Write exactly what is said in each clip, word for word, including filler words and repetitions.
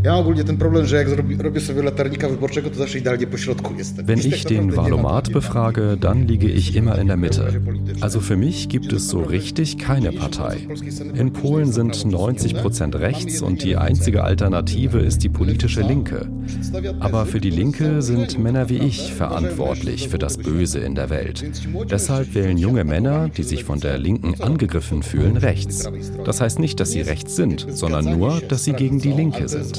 Wenn ich den Wahlomat befrage, dann liege ich immer in der Mitte. Also für mich gibt es so richtig keine Partei. In Polen sind neunzig Prozent rechts und die einzige Alternative ist die politische Linke. Aber für die Linke sind Männer wie ich verantwortlich für das Böse in der Welt. Deshalb wählen junge Männer, die sich von der Linken angegriffen fühlen, rechts. Das heißt nicht, dass sie rechts sind, sondern nur, dass sie gegen die Linke sind.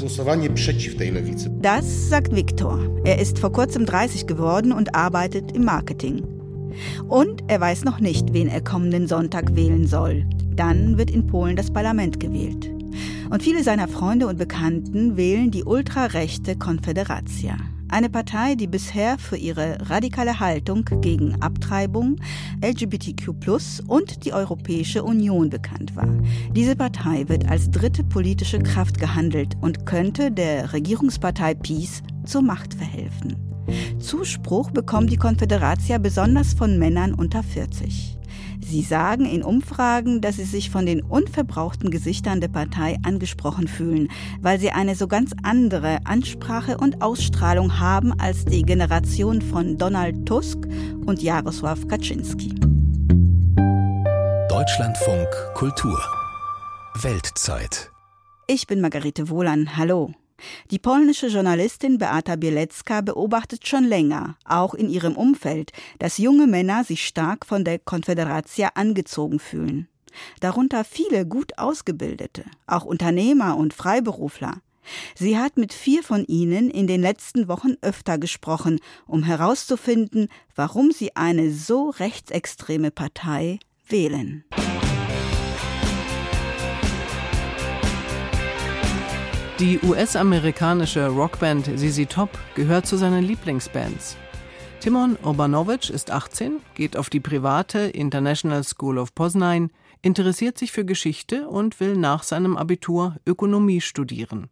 Das sagt Viktor. Er ist vor kurzem dreißig geworden und arbeitet im Marketing. Und er weiß noch nicht, wen er kommenden Sonntag wählen soll. Dann wird in Polen das Parlament gewählt. Und viele seiner Freunde und Bekannten wählen die ultrarechte Konfederacja. Eine Partei, die bisher für ihre radikale Haltung gegen Abtreibung, L G B T Q plus und die Europäische Union bekannt war. Diese Partei wird als dritte politische Kraft gehandelt und könnte der Regierungspartei PiS zur Macht verhelfen. Zuspruch bekommt die Konfederacja besonders von Männern unter vierzig. Sie sagen in Umfragen, dass sie sich von den unverbrauchten Gesichtern der Partei angesprochen fühlen, weil sie eine so ganz andere Ansprache und Ausstrahlung haben als die Generation von Donald Tusk und Jarosław Kaczynski. Deutschlandfunk Kultur Weltzeit. Ich bin Margarete Wohlan. Hallo. Die polnische Journalistin Beata Bielecka beobachtet schon länger, auch in ihrem Umfeld, dass junge Männer sich stark von der Konfederacja angezogen fühlen. Darunter viele gut Ausgebildete, auch Unternehmer und Freiberufler. Sie hat mit vier von ihnen in den letzten Wochen öfter gesprochen, um herauszufinden, warum sie eine so rechtsextreme Partei wählen. Die U S-amerikanische Rockband Z Z Top gehört zu seinen Lieblingsbands. Timon Urbanovic ist achtzehn, geht auf die private International School of Poznań, interessiert sich für Geschichte und will nach seinem Abitur Ökonomie studieren.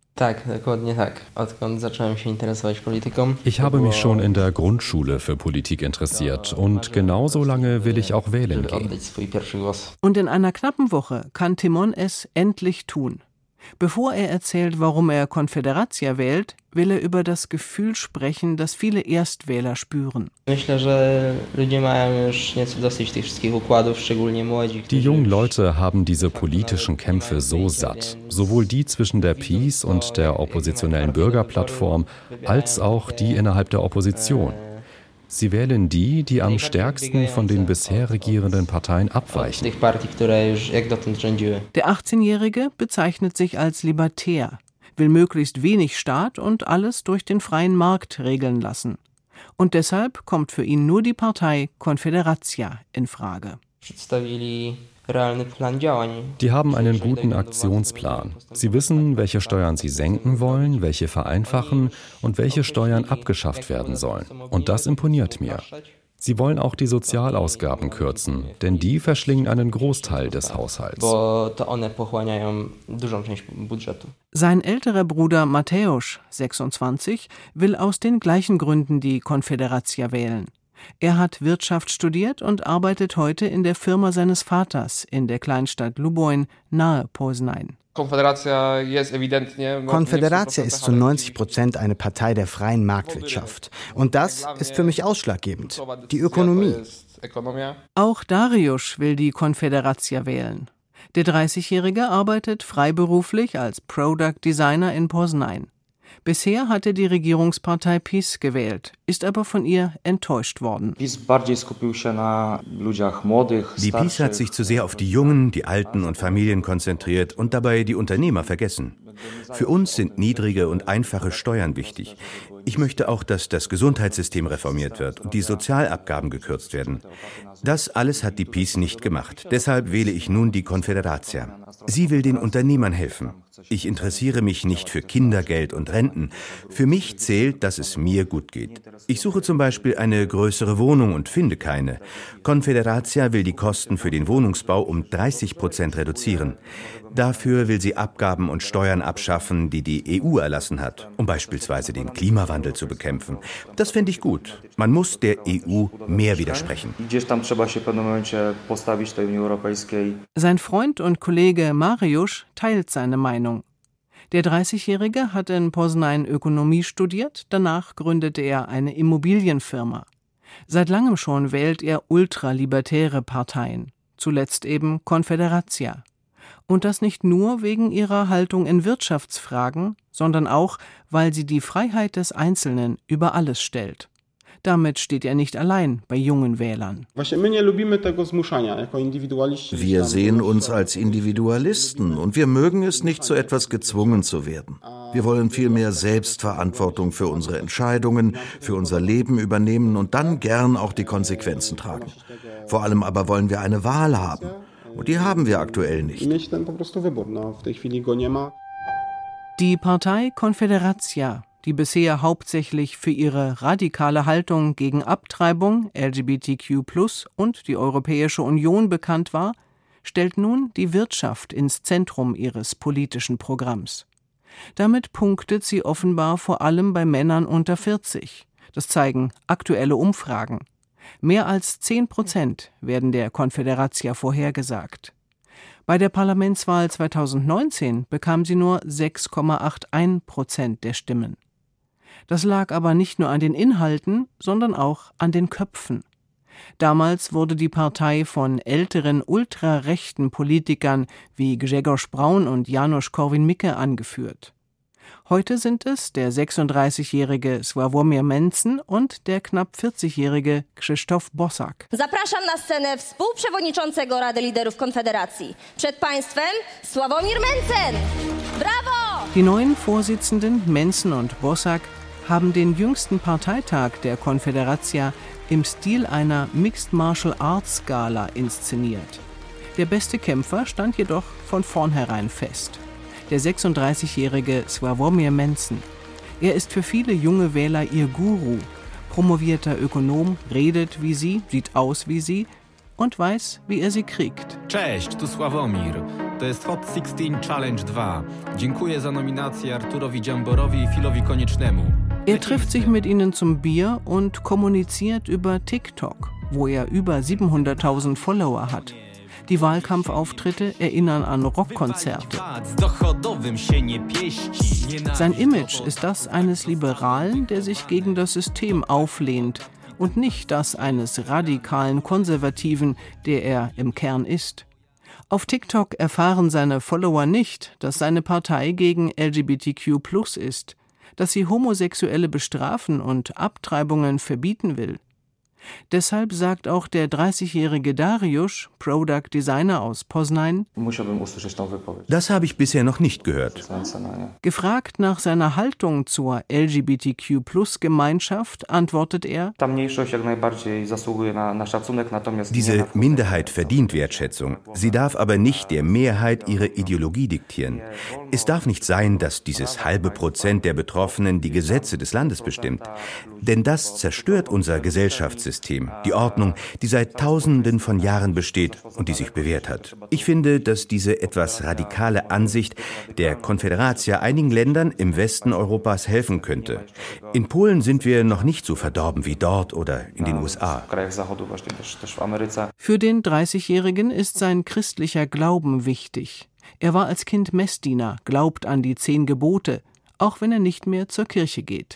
Ich habe mich schon in der Grundschule für Politik interessiert und genauso lange will ich auch wählen gehen. Und in einer knappen Woche kann Timon es endlich tun. Bevor er erzählt, warum er Konfederacja wählt, will er über das Gefühl sprechen, das viele Erstwähler spüren. Die jungen Leute haben diese politischen Kämpfe so satt. Sowohl die zwischen der PiS und der oppositionellen Bürgerplattform, als auch die innerhalb der Opposition. Sie wählen die, die am stärksten von den bisher regierenden Parteien abweichen. Der achtzehnjährige bezeichnet sich als libertär, will möglichst wenig Staat und alles durch den freien Markt regeln lassen. Und deshalb kommt für ihn nur die Partei Konfederacja in Frage. Die haben einen guten Aktionsplan. Sie wissen, welche Steuern sie senken wollen, welche vereinfachen und welche Steuern abgeschafft werden sollen. Und das imponiert mir. Sie wollen auch die Sozialausgaben kürzen, denn die verschlingen einen Großteil des Haushalts. Sein älterer Bruder Mateusz, sechsundzwanzig, will aus den gleichen Gründen die Konfederacja wählen. Er hat Wirtschaft studiert und arbeitet heute in der Firma seines Vaters in der Kleinstadt Luboń nahe Poznań. Konfederacja ist zu neunzig Prozent eine Partei der freien Marktwirtschaft. Und das ist für mich ausschlaggebend. Die Ökonomie. Auch Dariusz will die Konfederacja wählen. Der dreißigjährige arbeitet freiberuflich als Product Designer in Poznań. Bisher hatte die Regierungspartei PiS gewählt, ist aber von ihr enttäuscht worden. Die PiS hat sich zu sehr auf die Jungen, die Alten und Familien konzentriert und dabei die Unternehmer vergessen. Für uns sind niedrige und einfache Steuern wichtig. Ich möchte auch, dass das Gesundheitssystem reformiert wird und die Sozialabgaben gekürzt werden. Das alles hat die PiS nicht gemacht. Deshalb wähle ich nun die Konfederacja. Sie will den Unternehmern helfen. Ich interessiere mich nicht für Kindergeld und Renten. Für mich zählt, dass es mir gut geht. Ich suche zum Beispiel eine größere Wohnung und finde keine. Konfederacja will die Kosten für den Wohnungsbau um dreißig Prozent reduzieren. Dafür will sie Abgaben und Steuern abschaffen, die die E U erlassen hat, um beispielsweise den Klimawandel zu bekämpfen. Das finde ich gut. Man muss der E U mehr widersprechen. Sein Freund und Kollege Mariusz teilt seine Meinung. Der dreißigjährige hat in Poznań Ökonomie studiert, danach gründete er eine Immobilienfirma. Seit langem schon wählt er ultralibertäre Parteien, zuletzt eben Konfederacja. Und das nicht nur wegen ihrer Haltung in Wirtschaftsfragen, sondern auch, weil sie die Freiheit des Einzelnen über alles stellt. Damit steht er nicht allein bei jungen Wählern. Wir sehen uns als Individualisten und wir mögen es nicht, zu etwas gezwungen zu werden. Wir wollen vielmehr Selbstverantwortung für unsere Entscheidungen, für unser Leben übernehmen und dann gern auch die Konsequenzen tragen. Vor allem aber wollen wir eine Wahl haben. Und die haben wir aktuell nicht. Die Partei Konfederacja, die bisher hauptsächlich für ihre radikale Haltung gegen Abtreibung, L G B T Q plus und die Europäische Union bekannt war, stellt nun die Wirtschaft ins Zentrum ihres politischen Programms. Damit punktet sie offenbar vor allem bei Männern unter vierzig. Das zeigen aktuelle Umfragen. Mehr als zehn Prozent werden der Konfederacja vorhergesagt. Bei der Parlamentswahl zweitausendneunzehn bekam sie nur sechs Komma einundachtzig Prozent der Stimmen. Das lag aber nicht nur an den Inhalten, sondern auch an den Köpfen. Damals wurde die Partei von älteren ultrarechten Politikern wie Grzegorz Braun und Janusz Korwin-Mikke angeführt. Heute sind es der sechsunddreißigjährige Sławomir Mencen und der knapp vierzigjährige Krzysztof Bosak. Zapraszam na scenę współprzewodniczącego Rady Liderów Konfederacji. Przed państwem Sławomir Mencen. Brawo! Die neuen Vorsitzenden Mencen und Bosak haben den jüngsten Parteitag der Konfederacja im Stil einer Mixed Martial Arts Gala inszeniert. Der beste Kämpfer stand jedoch von vornherein fest. Der sechsunddreißigjährige Sławomir Mencen. Er ist für viele junge Wähler ihr Guru. Promovierter Ökonom, redet wie sie, sieht aus wie sie und weiß, wie er sie kriegt. Cześć, tu Sławomir. To jest Hot sixteen Challenge dwa. Dziękuję za nominację Arturowi Dziamborowi i Filowi Koniecznemu. Er trifft sich mit ihnen zum Bier und kommuniziert über TikTok, wo er über siebenhunderttausend Follower hat. Die Wahlkampfauftritte erinnern an Rockkonzerte. Sein Image ist das eines Liberalen, der sich gegen das System auflehnt, und nicht das eines radikalen Konservativen, der er im Kern ist. Auf TikTok erfahren seine Follower nicht, dass seine Partei gegen L G B T Q plus ist, dass sie Homosexuelle bestrafen und Abtreibungen verbieten will. Deshalb sagt auch der dreißigjährige Dariusz, Product Designer aus Poznań, das habe ich bisher noch nicht gehört. Gefragt nach seiner Haltung zur L G B T Q plus Gemeinschaft, antwortet er: Diese Minderheit verdient Wertschätzung. Sie darf aber nicht der Mehrheit ihre Ideologie diktieren. Es darf nicht sein, dass dieses halbe Prozent der Betroffenen die Gesetze des Landes bestimmt. Denn das zerstört unser Gesellschaftssystem. Die Ordnung, die seit Tausenden von Jahren besteht und die sich bewährt hat. Ich finde, dass diese etwas radikale Ansicht der Konfederacja einigen Ländern im Westen Europas helfen könnte. In Polen sind wir noch nicht so verdorben wie dort oder in den U S A. Für den dreißigjährigen ist sein christlicher Glauben wichtig. Er war als Kind Messdiener, glaubt an die zehn Gebote, auch wenn er nicht mehr zur Kirche geht.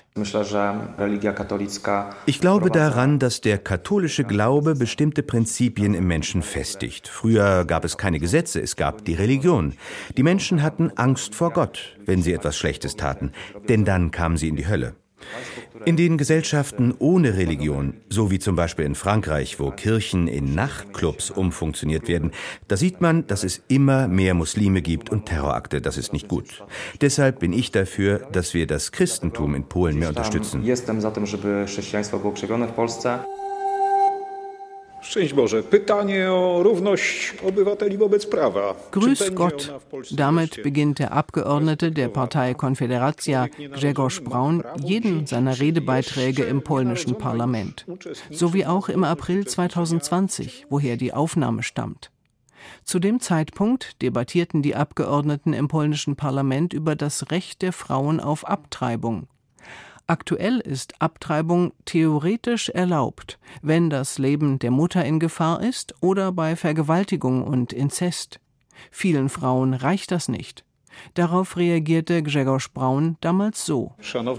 Ich glaube daran, dass der katholische Glaube bestimmte Prinzipien im Menschen festigt. Früher gab es keine Gesetze, es gab die Religion. Die Menschen hatten Angst vor Gott, wenn sie etwas Schlechtes taten, denn dann kamen sie in die Hölle. In den Gesellschaften ohne Religion, so wie zum Beispiel in Frankreich, wo Kirchen in Nachtclubs umfunktioniert werden, da sieht man, dass es immer mehr Muslime gibt und Terrorakte. Das ist nicht gut. Deshalb bin ich dafür, dass wir das Christentum in Polen mehr unterstützen. Grüß Gott. Damit beginnt der Abgeordnete der Partei Konfederacja, Grzegorz Braun, jeden seiner Redebeiträge im polnischen Parlament. So wie auch im April zweitausendzwanzig, woher die Aufnahme stammt. Zu dem Zeitpunkt debattierten die Abgeordneten im polnischen Parlament über das Recht der Frauen auf Abtreibung. Aktuell ist Abtreibung theoretisch erlaubt, wenn das Leben der Mutter in Gefahr ist oder bei Vergewaltigung und Inzest. Vielen Frauen reicht das nicht. Darauf reagierte Grzegorz Braun damals so: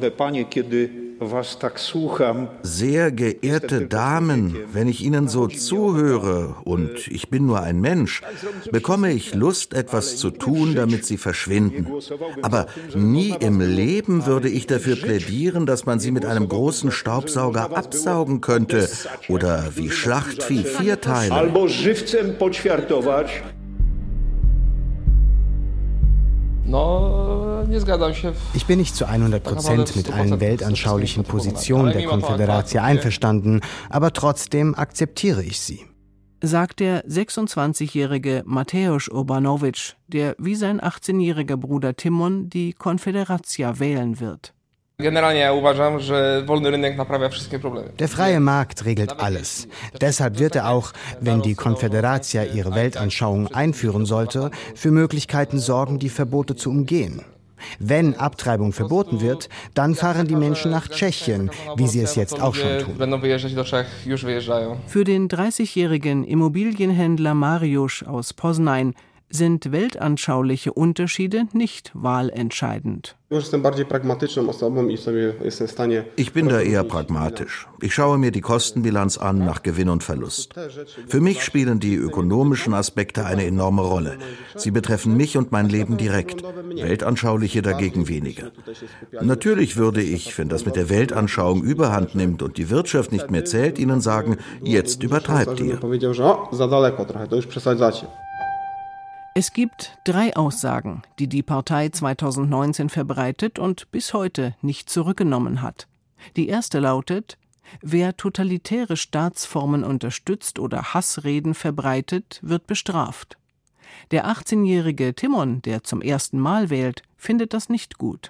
Sehr geehrte Damen, wenn ich Ihnen so zuhöre, und ich bin nur ein Mensch, bekomme ich Lust, etwas zu tun, damit Sie verschwinden. Aber nie im Leben würde ich dafür plädieren, dass man sie mit einem großen Staubsauger absaugen könnte oder wie Schlachtvieh vierteilen. Ich bin nicht zu hundert Prozent mit allen weltanschaulichen Positionen der Konföderacja einverstanden, aber trotzdem akzeptiere ich sie, sagt der sechsundzwanzigjährige Mateusz Urbanowicz, der wie sein achtzehnjähriger Bruder Timon die Konföderacja wählen wird. Der freie Markt regelt alles. Deshalb wird er auch, wenn die Konföderacja ihre Weltanschauung einführen sollte, für Möglichkeiten sorgen, die Verbote zu umgehen. Wenn Abtreibung verboten wird, dann fahren die Menschen nach Tschechien, wie sie es jetzt auch schon tun. Für den dreißigjährigen Immobilienhändler Mariusz aus Poznań sind weltanschauliche Unterschiede nicht wahlentscheidend. Ich bin da eher pragmatisch. Ich schaue mir die Kostenbilanz an nach Gewinn und Verlust. Für mich spielen die ökonomischen Aspekte eine enorme Rolle. Sie betreffen mich und mein Leben direkt. Weltanschauliche dagegen weniger. Natürlich würde ich, wenn das mit der Weltanschauung überhand nimmt und die Wirtschaft nicht mehr zählt, Ihnen sagen, jetzt übertreibt ihr. Es gibt drei Aussagen, die die Partei zweitausendneunzehn verbreitet und bis heute nicht zurückgenommen hat. Die erste lautet: Wer totalitäre Staatsformen unterstützt oder Hassreden verbreitet, wird bestraft. Der achtzehnjährige Timon, der zum ersten Mal wählt, findet das nicht gut.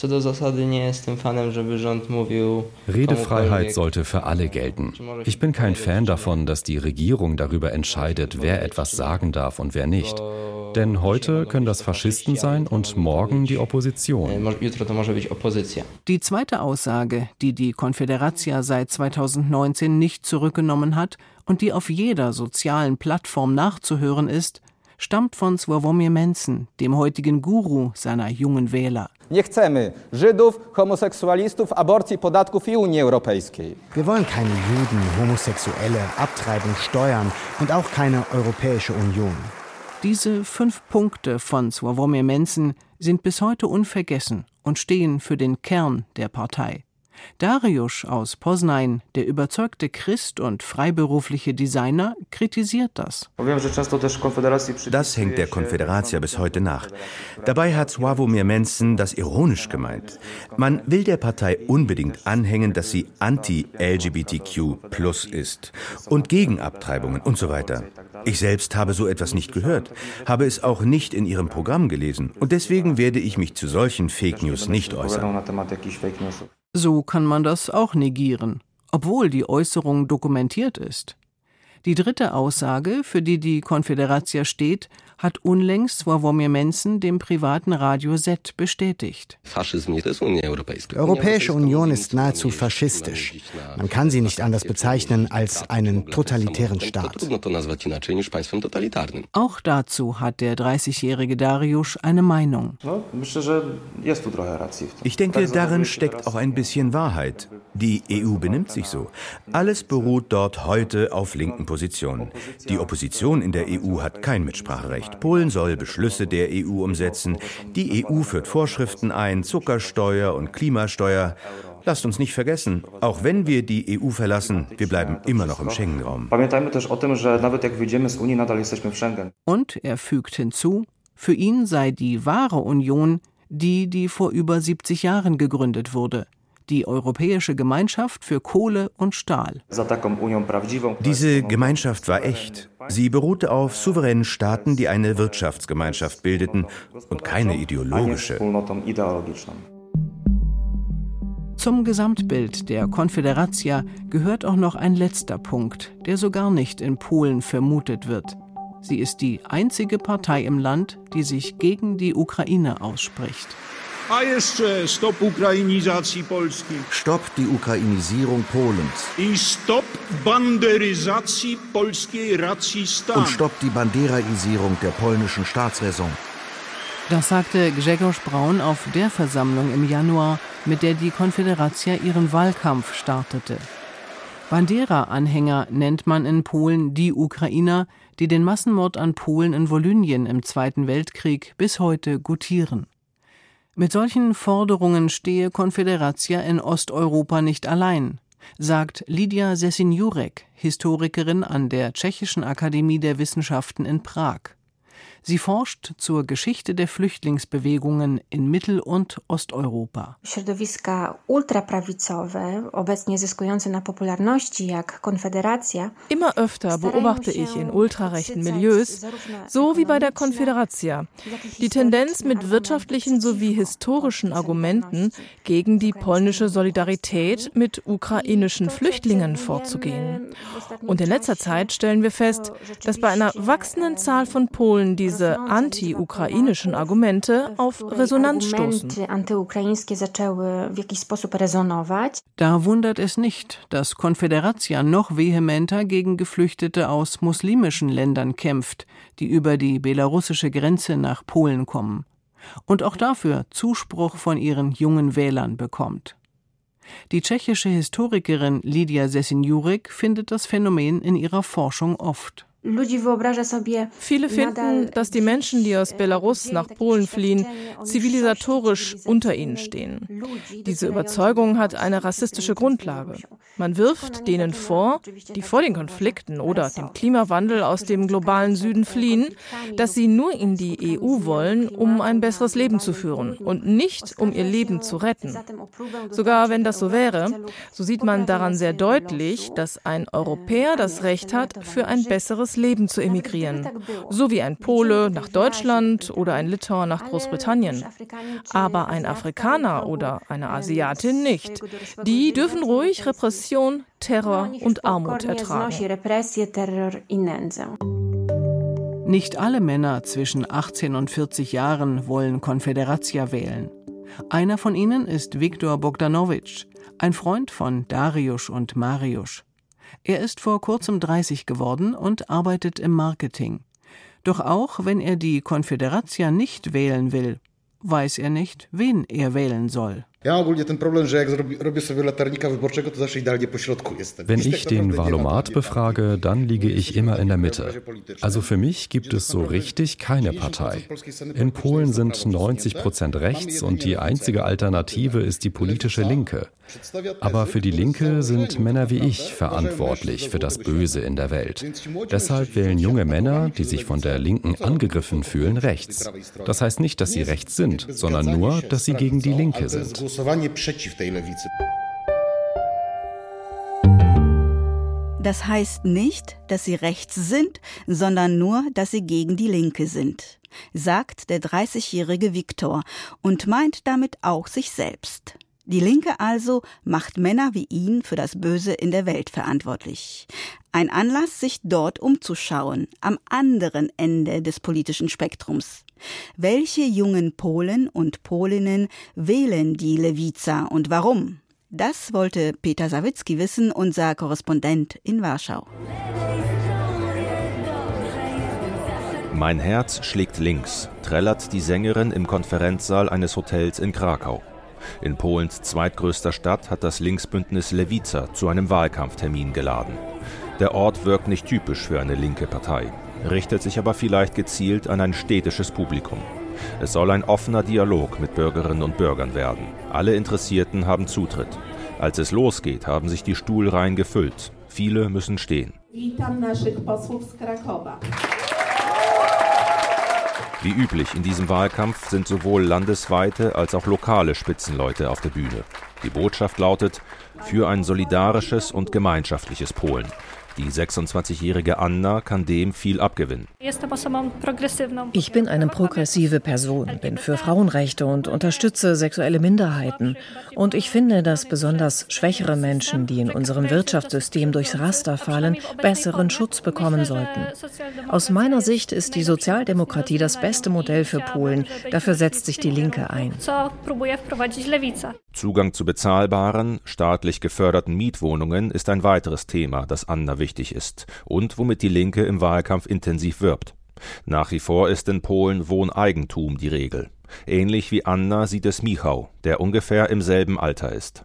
Redefreiheit sollte für alle gelten. Ich bin kein Fan davon, dass die Regierung darüber entscheidet, wer etwas sagen darf und wer nicht. Denn heute können das Faschisten sein und morgen die Opposition. Die zweite Aussage, die die Konföderacja seit zweitausendneunzehn nicht zurückgenommen hat und die auf jeder sozialen Plattform nachzuhören ist, stammt von Sławomir Mentzen, dem heutigen Guru seiner jungen Wähler. Nie chcemy Żydów, Homoseksualistów, aborcji, podatków i Unii Europejskiej. Wir wollen keine Juden, Homosexuelle, Abtreibung, Steuern und auch keine Europäische Union. Diese fünf Punkte von Sławomir Mentzen sind bis heute unvergessen und stehen für den Kern der Partei. Dariusz aus Poznań, der überzeugte Christ und freiberufliche Designer, kritisiert das. Das hängt der Konföderacja bis heute nach. Dabei hat Sławomir Mentzen das ironisch gemeint. Man will der Partei unbedingt anhängen, dass sie anti-L G B T Q plus ist und gegen Abtreibungen und so weiter. Ich selbst habe so etwas nicht gehört, habe es auch nicht in ihrem Programm gelesen und deswegen werde ich mich zu solchen Fake News nicht äußern. So kann man das auch negieren, obwohl die Äußerung dokumentiert ist. Die dritte Aussage, für die die Konföderacja steht, hat unlängst Sławomir Mentzen dem privaten Radio Z bestätigt. Die Europäische Union ist nahezu faschistisch. Man kann sie nicht anders bezeichnen als einen totalitären Staat. Auch dazu hat der dreißigjährige Dariusz eine Meinung. Ich denke, darin steckt auch ein bisschen Wahrheit. Die E U benimmt sich so. Alles beruht dort heute auf linken Positionen. Die Opposition in der E U hat kein Mitspracherecht. Polen soll Beschlüsse der E U umsetzen. Die E U führt Vorschriften ein, Zuckersteuer und Klimasteuer. Lasst uns nicht vergessen, auch wenn wir die E U verlassen, wir bleiben immer noch im Schengen-Raum. Und er fügt hinzu, für ihn sei die wahre Union die, die vor über siebzig Jahren gegründet wurde. Die Europäische Gemeinschaft für Kohle und Stahl. Diese Gemeinschaft war echt. Sie beruhte auf souveränen Staaten, die eine Wirtschaftsgemeinschaft bildeten und keine ideologische. Zum Gesamtbild der Konföderacja gehört auch noch ein letzter Punkt, der so gar nicht in Polen vermutet wird. Sie ist die einzige Partei im Land, die sich gegen die Ukraine ausspricht. Stopp die Ukrainisierung Polens. Und stopp die Banderaisierung der polnischen Staatsräson. Das sagte Grzegorz Braun auf der Versammlung im Januar, mit der die Konfederacja ihren Wahlkampf startete. Bandera-Anhänger nennt man in Polen die Ukrainer, die den Massenmord an Polen in Volynien im Zweiten Weltkrieg bis heute gutieren. Mit solchen Forderungen stehe Konfederacja in Osteuropa nicht allein, sagt Lidia Sessin-Jurek, Historikerin an der Tschechischen Akademie der Wissenschaften in Prag. Sie forscht zur Geschichte der Flüchtlingsbewegungen in Mittel- und Osteuropa. Środowiska ultraprawicowe, obecnie zyskujące na popularności jak Konfederacja. Immer öfter beobachte ich in ultrarechten Milieus, so wie bei der Konfederacja, die Tendenz, mit wirtschaftlichen sowie historischen Argumenten gegen die polnische Solidarität mit ukrainischen Flüchtlingen vorzugehen. Und in letzter Zeit stellen wir fest, dass bei einer wachsenden Zahl von Polen die diese anti-ukrainischen Argumente auf Resonanz stoßen. Da wundert es nicht, dass Konfederacja noch vehementer gegen Geflüchtete aus muslimischen Ländern kämpft, die über die belarussische Grenze nach Polen kommen. Und auch dafür Zuspruch von ihren jungen Wählern bekommt. Die tschechische Historikerin Lidia Sessin-Jurek findet das Phänomen in ihrer Forschung oft. Viele finden, dass die Menschen, die aus Belarus nach Polen fliehen, zivilisatorisch unter ihnen stehen. Diese Überzeugung hat eine rassistische Grundlage. Man wirft denen vor, die vor den Konflikten oder dem Klimawandel aus dem globalen Süden fliehen, dass sie nur in die E U wollen, um ein besseres Leben zu führen und nicht, um ihr Leben zu retten. Sogar wenn das so wäre, so sieht man daran sehr deutlich, dass ein Europäer das Recht hat, für ein besseres Leben zu emigrieren, so wie ein Pole nach Deutschland oder ein Litauer nach Großbritannien. Aber ein Afrikaner oder eine Asiatin nicht. Die dürfen ruhig Repression, Terror und Armut ertragen. Nicht alle Männer zwischen achtzehn und vierzig Jahren wollen Konfederacja wählen. Einer von ihnen ist Viktor Bogdanowicz, ein Freund von Dariusz und Mariusz. Er ist vor kurzem dreißig geworden und arbeitet im Marketing. Doch auch wenn er die Konfederacja nicht wählen will, weiß er nicht, wen er wählen soll. Wenn ich den Wahlomat befrage, dann liege ich immer in der Mitte. Also für mich gibt es so richtig keine Partei. In Polen sind neunzig Prozent rechts und die einzige Alternative ist die politische Linke. Aber für die Linke sind Männer wie ich verantwortlich für das Böse in der Welt. Deshalb wählen junge Männer, die sich von der Linken angegriffen fühlen, rechts. Das heißt nicht, dass sie rechts sind, sondern nur, dass sie gegen die Linke sind. Das heißt nicht, dass sie rechts sind, sondern nur, dass sie gegen die Linke sind, sagt der dreißigjährige Viktor und meint damit auch sich selbst. Die Linke also macht Männer wie ihn für das Böse in der Welt verantwortlich. Ein Anlass, sich dort umzuschauen, am anderen Ende des politischen Spektrums. Welche jungen Polen und Polinnen wählen die Lewica und warum? Das wollte Peter Sawicki wissen, unser Korrespondent in Warschau. Mein Herz schlägt links, trällert die Sängerin im Konferenzsaal eines Hotels in Krakau. In Polens zweitgrößter Stadt hat das Linksbündnis Lewica zu einem Wahlkampftermin geladen. Der Ort wirkt nicht typisch für eine linke Partei, richtet sich aber vielleicht gezielt an ein städtisches Publikum. Es soll ein offener Dialog mit Bürgerinnen und Bürgern werden. Alle Interessierten haben Zutritt. Als es losgeht, haben sich die Stuhlreihen gefüllt. Viele müssen stehen. Wie üblich in diesem Wahlkampf sind sowohl landesweite als auch lokale Spitzenleute auf der Bühne. Die Botschaft lautet: für ein solidarisches und gemeinschaftliches Polen. Die sechsundzwanzigjährige Anna kann dem viel abgewinnen. Ich bin eine progressive Person, bin für Frauenrechte und unterstütze sexuelle Minderheiten. Und ich finde, dass besonders schwächere Menschen, die in unserem Wirtschaftssystem durchs Raster fallen, besseren Schutz bekommen sollten. Aus meiner Sicht ist die Sozialdemokratie das beste Modell für Polen. Dafür setzt sich die Linke ein. Zugang zu bezahlbaren, staatlich geförderten Mietwohnungen ist ein weiteres Thema, das Anna wichtig ist und womit die Linke im Wahlkampf intensiv wirbt. Nach wie vor ist in Polen Wohneigentum die Regel. Ähnlich wie Anna sieht es Michał, der ungefähr im selben Alter ist.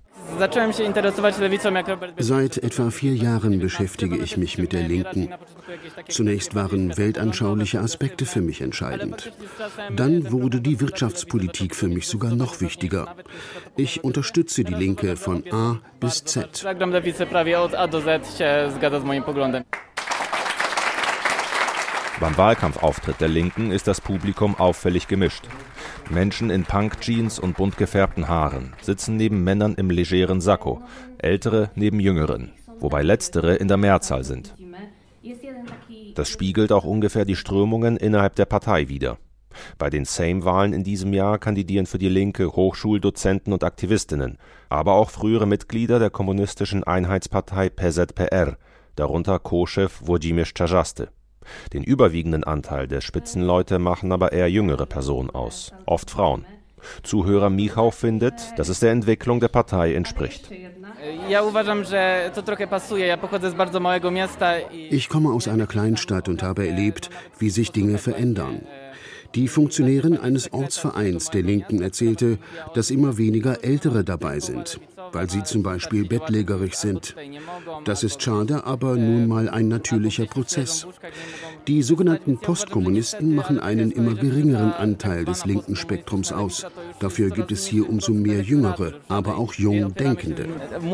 Seit etwa vier Jahren beschäftige ich mich mit der Linken. Zunächst waren weltanschauliche Aspekte für mich entscheidend. Dann wurde die Wirtschaftspolitik für mich sogar noch wichtiger. Ich unterstütze die Linke von A bis Z. Beim Wahlkampfauftritt der Linken ist das Publikum auffällig gemischt. Menschen in Punk-Jeans und bunt gefärbten Haaren sitzen neben Männern im legeren Sakko, Ältere neben Jüngeren, wobei Letztere in der Mehrzahl sind. Das spiegelt auch ungefähr die Strömungen innerhalb der Partei wider. Bei den Sejm-Wahlen in diesem Jahr kandidieren für die Linke Hochschuldozenten und Aktivistinnen, aber auch frühere Mitglieder der kommunistischen Einheitspartei P Z P R, darunter Co-Chef Włodzimierz Czarzasty. Den überwiegenden Anteil der Spitzenleute machen aber eher jüngere Personen aus, oft Frauen. Zuhörer Michał findet, dass es der Entwicklung der Partei entspricht. Ich komme aus einer Kleinstadt und habe erlebt, wie sich Dinge verändern. Die Funktionärin eines Ortsvereins der Linken erzählte, dass immer weniger Ältere dabei sind, weil sie zum Beispiel bettlägerig sind. Das ist schade, aber nun mal ein natürlicher Prozess. Die sogenannten Postkommunisten machen einen immer geringeren Anteil des linken Spektrums aus. Dafür gibt es hier umso mehr Jüngere, aber auch jung Denkende.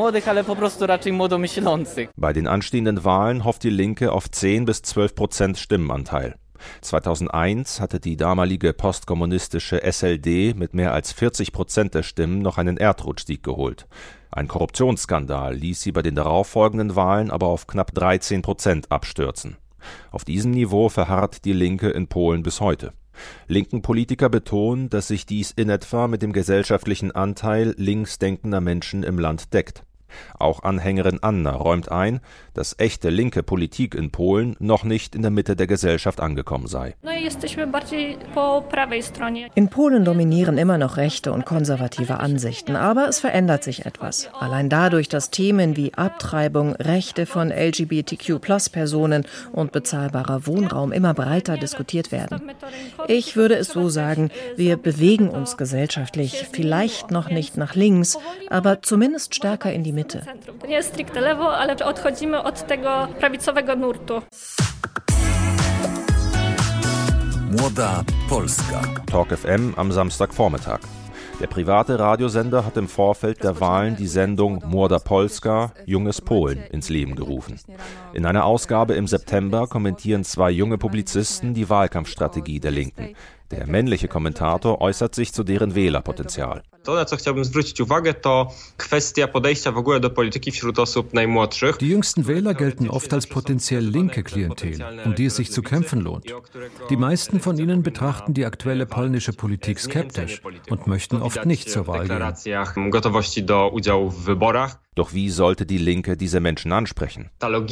Bei den anstehenden Wahlen hofft die Linke auf zehn bis zwölf Prozent Stimmenanteil. zweitausendeins hatte die damalige postkommunistische S L D mit mehr als vierzig Prozent der Stimmen noch einen Erdrutschsieg geholt. Ein Korruptionsskandal ließ sie bei den darauffolgenden Wahlen aber auf knapp dreizehn Prozent abstürzen. Auf diesem Niveau verharrt die Linke in Polen bis heute. Linken Politiker betonen, dass sich dies in etwa mit dem gesellschaftlichen Anteil linksdenkender Menschen im Land deckt. Auch Anhängerin Anna räumt ein, dass echte linke Politik in Polen noch nicht in der Mitte der Gesellschaft angekommen sei. In Polen dominieren immer noch rechte und konservative Ansichten, aber es verändert sich etwas. Allein dadurch, dass Themen wie Abtreibung, Rechte von L G B T Q Plus Personen und bezahlbarer Wohnraum immer breiter diskutiert werden. Ich würde es so sagen, wir bewegen uns gesellschaftlich vielleicht noch nicht nach links, aber zumindest stärker in die Mitte. Młoda Polska. Talk F M am Samstagvormittag. Der private Radiosender hat im Vorfeld der Wahlen die Sendung Młoda Polska, Junges Polen, ins Leben gerufen. In einer Ausgabe im September kommentieren zwei junge Publizisten die Wahlkampfstrategie der Linken. Der männliche Kommentator äußert sich zu deren Wählerpotenzial. Die jüngsten Wähler gelten oft als potenziell linke Klientel, um die es sich zu kämpfen lohnt. Die meisten von ihnen betrachten die aktuelle polnische Politik skeptisch und möchten oft nicht zur Wahl gehen. Doch wie sollte die Linke diese Menschen ansprechen?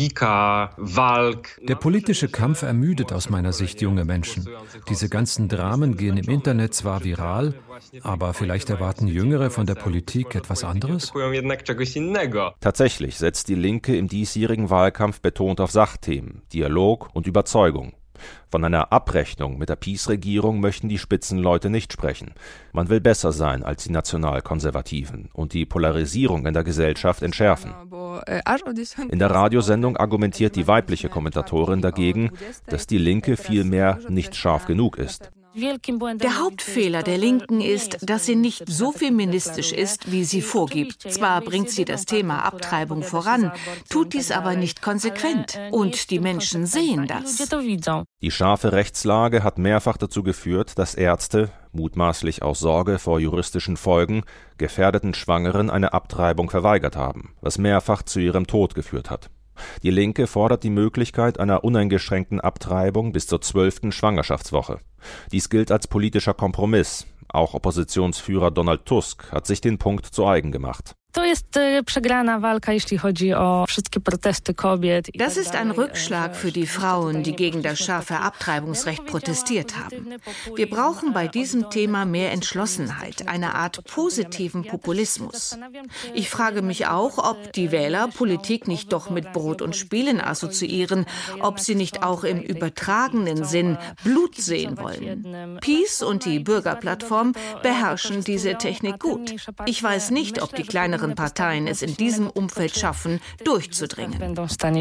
Der politische Kampf ermüdet aus meiner Sicht junge Menschen. Diese ganzen Dramen gehen im Internet zwar viral, aber vielleicht erwarten Jüngere von der Politik etwas anderes? Tatsächlich setzt die Linke im diesjährigen Wahlkampf betont auf Sachthemen, Dialog und Überzeugung. Von einer Abrechnung mit der PiS-Regierung möchten die Spitzenleute nicht sprechen. Man will besser sein als die Nationalkonservativen und die Polarisierung in der Gesellschaft entschärfen. In der Radiosendung argumentiert die weibliche Kommentatorin dagegen, dass die Linke vielmehr nicht scharf genug ist. Der Hauptfehler der Linken ist, dass sie nicht so feministisch ist, wie sie vorgibt. Zwar bringt sie das Thema Abtreibung voran, tut dies aber nicht konsequent. Und die Menschen sehen das. Die scharfe Rechtslage hat mehrfach dazu geführt, dass Ärzte, mutmaßlich aus Sorge vor juristischen Folgen, gefährdeten Schwangeren eine Abtreibung verweigert haben, was mehrfach zu ihrem Tod geführt hat. Die Linke fordert die Möglichkeit einer uneingeschränkten Abtreibung bis zur zwölften Schwangerschaftswoche. Dies gilt als politischer Kompromiss. Auch Oppositionsführer Donald Tusk hat sich den Punkt zu eigen gemacht. Das ist ein Rückschlag für die Frauen, die gegen das scharfe Abtreibungsrecht protestiert haben. Wir brauchen bei diesem Thema mehr Entschlossenheit, eine Art positiven Populismus. Ich frage mich auch, ob die Wähler Politik nicht doch mit Brot und Spielen assoziieren, ob sie nicht auch im übertragenen Sinn Blut sehen wollen. PiS und die Bürgerplattform beherrschen diese Technik gut. Ich weiß nicht, ob die kleineren Parteien es in diesem Umfeld schaffen, durchzudringen.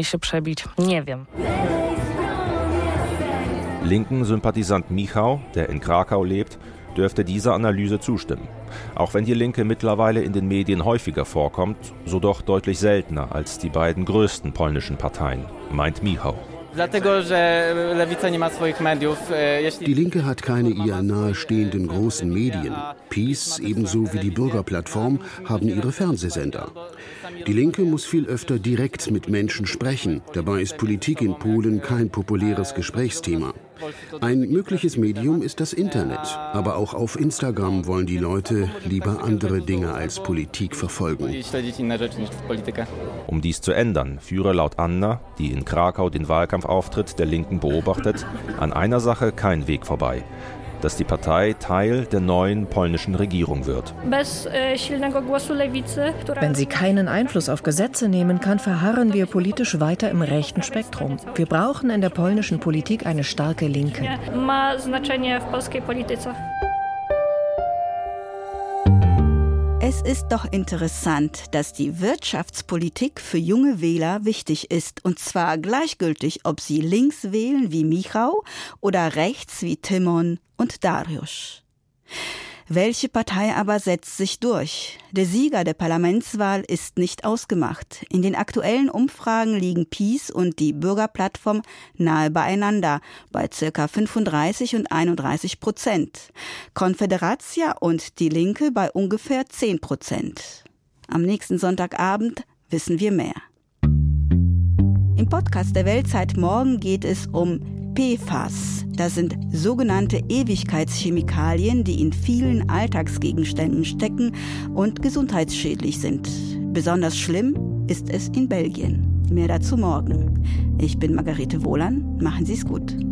Linken Sympathisant Michał, der in Krakau lebt, dürfte dieser Analyse zustimmen. Auch wenn die Linke mittlerweile in den Medien häufiger vorkommt, so doch deutlich seltener als die beiden größten polnischen Parteien, meint Michał. Die Linke hat keine ihr nahestehenden großen Medien. PiS ebenso wie die Bürgerplattform haben ihre Fernsehsender. Die Linke muss viel öfter direkt mit Menschen sprechen. Dabei ist Politik in Polen kein populäres Gesprächsthema. Ein mögliches Medium ist das Internet. Aber auch auf Instagram wollen die Leute lieber andere Dinge als Politik verfolgen. Um dies zu ändern, führe laut Anna, die in Krakau den Wahlkampfauftritt der Linken beobachtet, an einer Sache kein Weg vorbei: dass die Partei Teil der neuen polnischen Regierung wird. Wenn sie keinen Einfluss auf Gesetze nehmen kann, verharren wir politisch weiter im rechten Spektrum. Wir brauchen in der polnischen Politik eine starke Linke. Es ist doch interessant, dass die Wirtschaftspolitik für junge Wähler wichtig ist. Und zwar gleichgültig, ob sie links wählen wie Michał oder rechts wie Timon und Dariusz. Welche Partei aber setzt sich durch? Der Sieger der Parlamentswahl ist nicht ausgemacht. In den aktuellen Umfragen liegen PiS und die Bürgerplattform nahe beieinander, bei ca. fünfunddreißig und einunddreißig Prozent. Konfederacja und die Linke bei ungefähr zehn Prozent. Am nächsten Sonntagabend wissen wir mehr. Im Podcast der Weltzeit morgen geht es um P F A S. Das sind sogenannte Ewigkeitschemikalien, die in vielen Alltagsgegenständen stecken und gesundheitsschädlich sind. Besonders schlimm ist es in Belgien. Mehr dazu morgen. Ich bin Margarete Wohlan. Machen Sie es gut.